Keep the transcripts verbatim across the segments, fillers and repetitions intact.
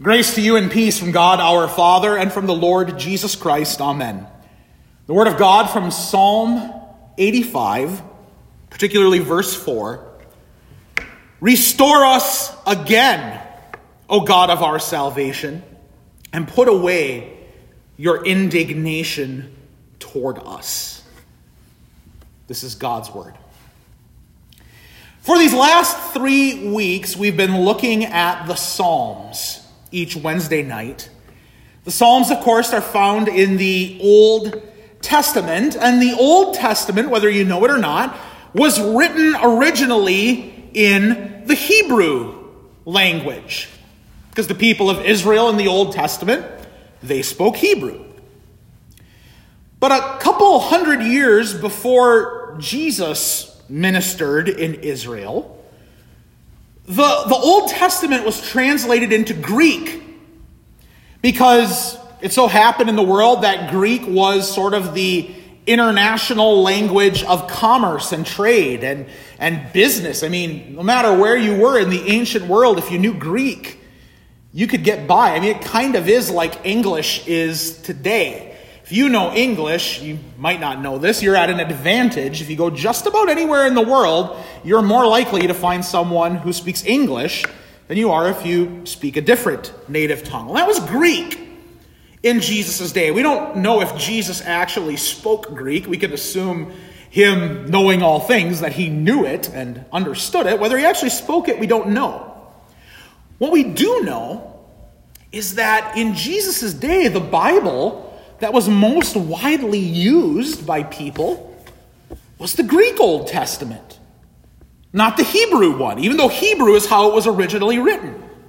Grace to you and peace from God our Father and from the Lord Jesus Christ. Amen. The word of God from Psalm eighty-five, particularly verse four. Restore us again, O God of our salvation, and put away your indignation toward us. This is God's word. For these last three weeks, we've been looking at the Psalms each Wednesday night. The Psalms, of course, are found in the Old Testament, and the Old Testament, whether you know it or not, was written originally in the Hebrew language, because the people of Israel in the Old Testament, they spoke Hebrew. But a couple hundred years before Jesus ministered in Israel, The, the Old Testament was translated into Greek because it so happened in the world that Greek was sort of the international language of commerce and trade and, and business. I mean, no matter where you were in the ancient world, if you knew Greek, you could get by. I mean, it kind of is like English is today. If you know English, you might not know this, you're at an advantage. If you go just about anywhere in the world, you're more likely to find someone who speaks English than you are if you speak a different native tongue. Well, that was Greek in Jesus' day. We don't know if Jesus actually spoke Greek. We could assume him knowing all things, that he knew it and understood it. Whether he actually spoke it, we don't know. What we do know is that in Jesus' day, the Bible that was most widely used by people was the Greek Old Testament, not the Hebrew one, even though Hebrew is how it was originally written.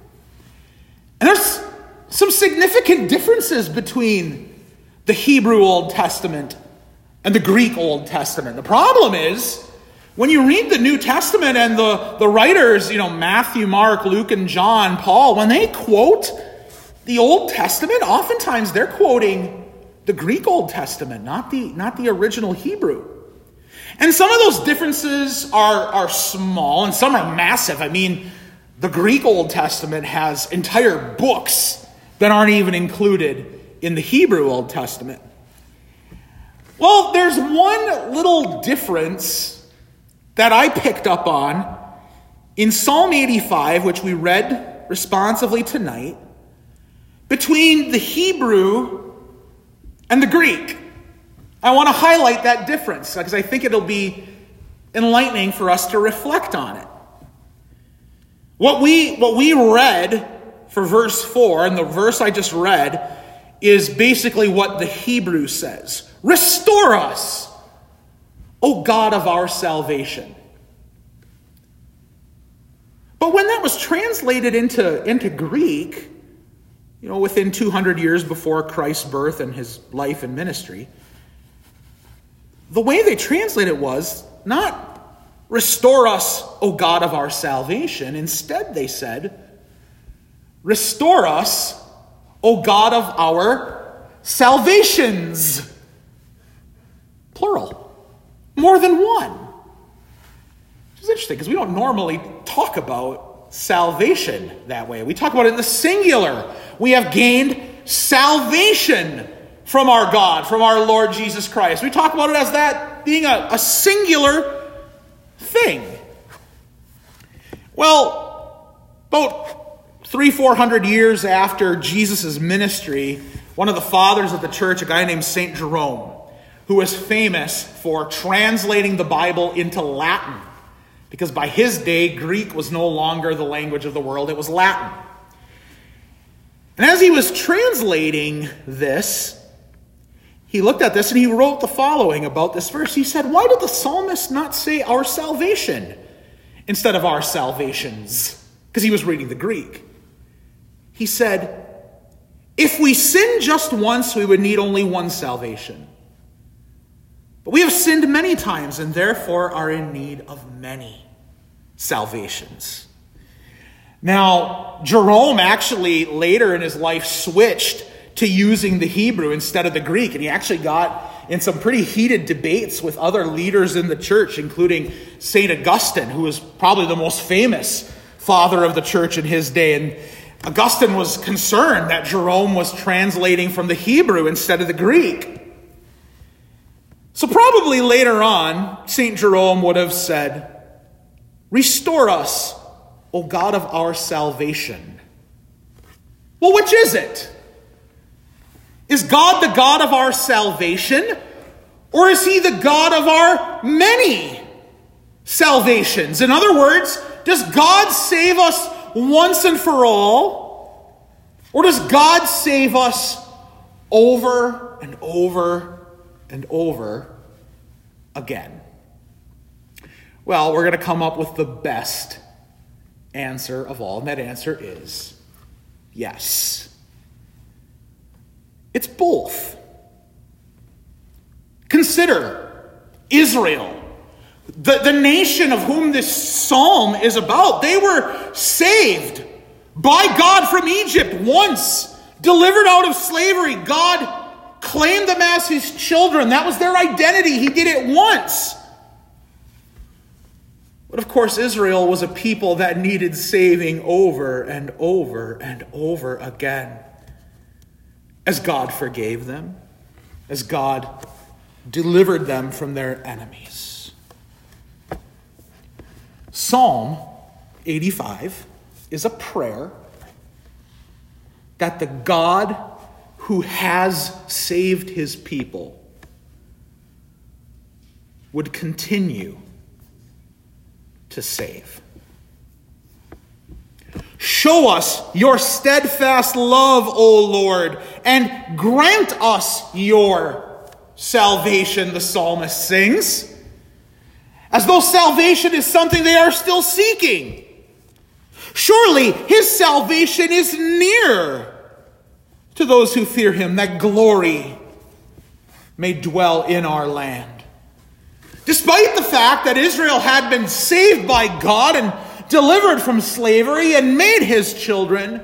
And there's some significant differences between the Hebrew Old Testament and the Greek Old Testament. The problem is, when you read the New Testament and the, the writers, you know, Matthew, Mark, Luke, and John, Paul, when they quote the Old Testament, oftentimes they're quoting the Greek Old Testament, not the, not the original Hebrew. And some of those differences are, are small and some are massive. I mean, the Greek Old Testament has entire books that aren't even included in the Hebrew Old Testament. Well, there's one little difference that I picked up on in Psalm eighty-five, which we read responsively tonight, between the Hebrew and the Greek. I want to highlight that difference because I think it'll be enlightening for us to reflect on it. What we, what we read for verse four, and the verse I just read, is basically what the Hebrew says. Restore us, O God of our salvation. But when that was translated into, into Greek, you know, within two hundred years before Christ's birth and his life and ministry, the way they translate it was not restore us, O God of our salvation. Instead, they said, restore us, O God of our salvations. Plural. More than one. Which is interesting because we don't normally talk about salvation that way. We talk about it in the singular. We have gained salvation from our God, from our Lord Jesus Christ. We talk about it as that being a, a singular thing. Well, about three, four hundred years after Jesus' ministry, one of the fathers of the church, a guy named Saint Jerome, who was famous for translating the Bible into Latin, because by his day, Greek was no longer the language of the world, it was Latin. And as he was translating this, he looked at this and he wrote the following about this verse. He said, why did the psalmist not say our salvation instead of our salvations? Because he was reading the Greek. He said, if we sin just once, we would need only one salvation. But we have sinned many times and therefore are in need of many salvations. Now, Jerome actually later in his life switched to using the Hebrew instead of the Greek, and he actually got in some pretty heated debates with other leaders in the church, including Saint Augustine, who was probably the most famous father of the church in his day. And Augustine was concerned that Jerome was translating from the Hebrew instead of the Greek. So probably later on, Saint Jerome would have said, "Restore us, O God of our salvation." Well, which is it? Is God the God of our salvation? Or is he the God of our many salvations? In other words, does God save us once and for all? Or does God save us over and over and over again? Well, we're going to come up with the best answer of all, and that answer is yes. It's both. Consider Israel, the, the nation of whom this psalm is about. They were saved by God from Egypt once, delivered out of slavery. God claimed them as his children. That was their identity. He did it once. But of course, Israel was a people that needed saving over and over and over again. As God forgave them, as God delivered them from their enemies. Psalm eighty-five is a prayer that the God who has saved his people would continue to save. Show us your steadfast love, O Lord, and grant us your salvation, the psalmist sings, as though salvation is something they are still seeking. Surely his salvation is near to those who fear him, that glory may dwell in our land. Despite the fact that Israel had been saved by God and delivered from slavery and made his children,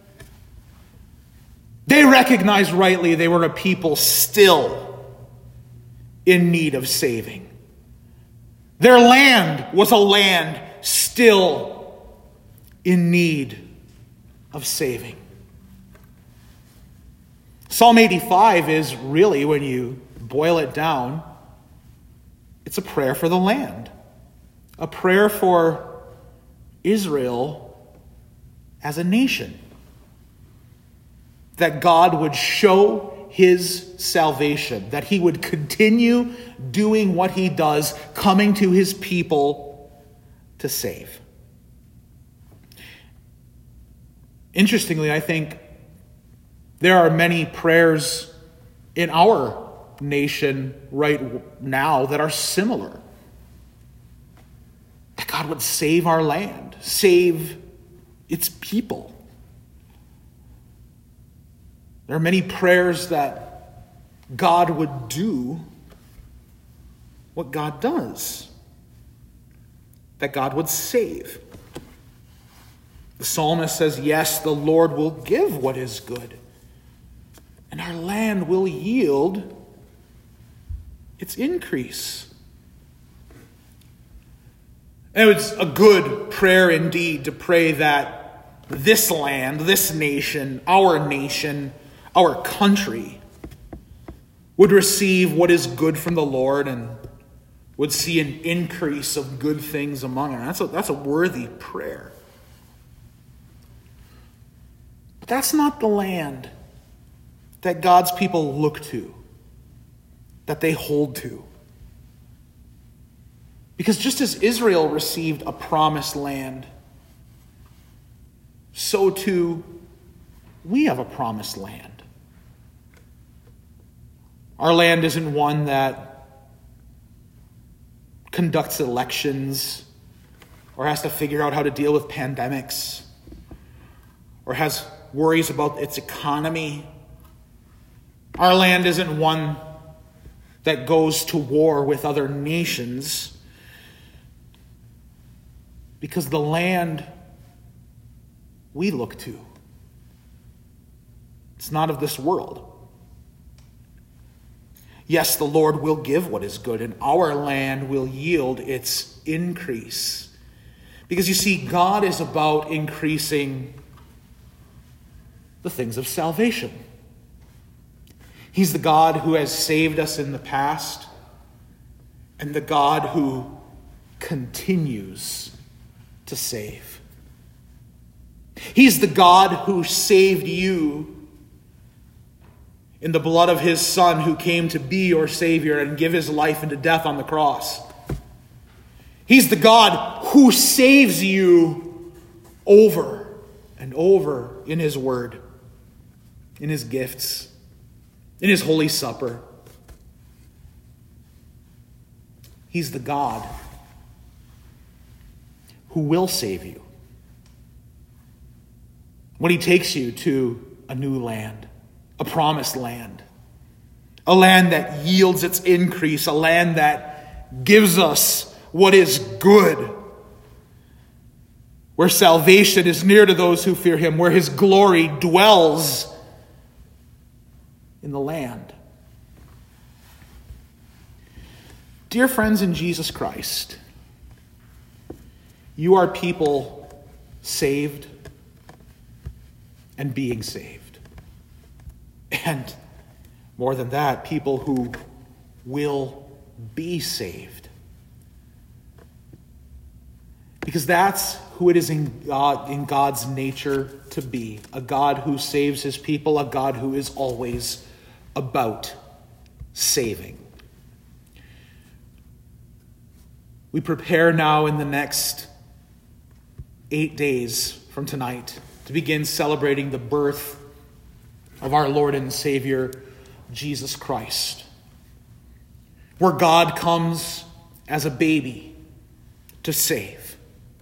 they recognized rightly they were a people still in need of saving. Their land was a land still in need of saving. Psalm eighty-five is really, when you boil it down, it's a prayer for the land. A prayer for Israel as a nation. That God would show his salvation. That he would continue doing what he does, coming to his people to save. Interestingly, I think there are many prayers in our nation right now that are similar. That God would save our land, save its people. There are many prayers that God would do what God does, that God would save. The psalmist says, yes, the Lord will give what is good, and our land will yield its increase. And it's a good prayer indeed to pray that this land, this nation, our nation, our country would receive what is good from the Lord and would see an increase of good things among us. That's a, that's a worthy prayer. But that's not the land that God's people look to, that they hold to. Because just as Israel received a promised land, so too we have a promised land. Our land isn't one that conducts elections or has to figure out how to deal with pandemics or has worries about its economy. Our land isn't one that goes to war with other nations, because the land we look to, it's not of this world. Yes, the Lord will give what is good, and our land will yield its increase. Because you see, God is about increasing the things of salvation. He's the God who has saved us in the past and the God who continues to save. He's the God who saved you in the blood of his Son, who came to be your Savior and give his life into death on the cross. He's the God who saves you over and over in his word, in his gifts, in his Holy Supper. He's the God who will save you when he takes you to a new land, a promised land, a land that yields its increase, a land that gives us what is good, where salvation is near to those who fear him, where his glory dwells in the land. Dear friends in Jesus Christ, you are people saved and being saved. And more than that, people who will be saved. Because that's who it is in God, in God's nature to be. A God who saves his people, a God who is always about saving. We prepare now in the next eight days from tonight to begin celebrating the birth of our Lord and Savior, Jesus Christ, where God comes as a baby to save.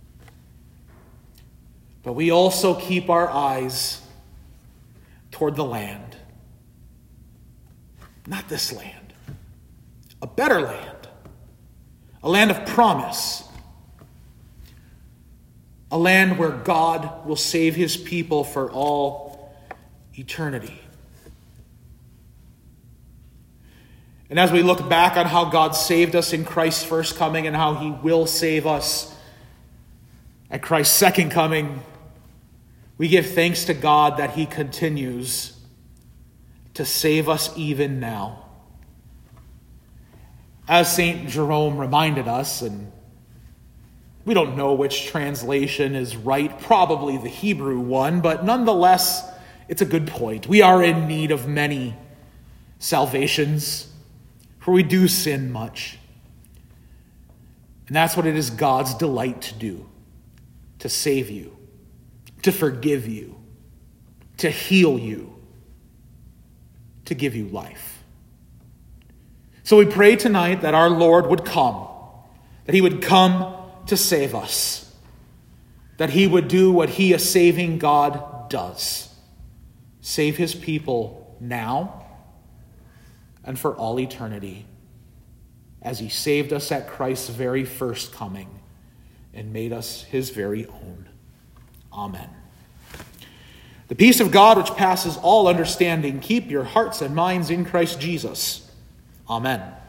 But we also keep our eyes toward the land. Not this land, a better land, a land of promise, a land where God will save his people for all eternity. And as we look back on how God saved us in Christ's first coming and how he will save us at Christ's second coming, we give thanks to God that he continues to save us even now. As Saint Jerome reminded us, and we don't know which translation is right, probably the Hebrew one, but nonetheless, it's a good point. We are in need of many salvations, for we do sin much. And that's what it is God's delight to do, to save you, to forgive you, to heal you, to give you life. So we pray tonight that our Lord would come, that he would come to save us, that he would do what he, a saving God, does. Save his people now and for all eternity, as he saved us at Christ's very first coming and made us his very own. Amen. The peace of God, which passes all understanding, keep your hearts and minds in Christ Jesus. Amen.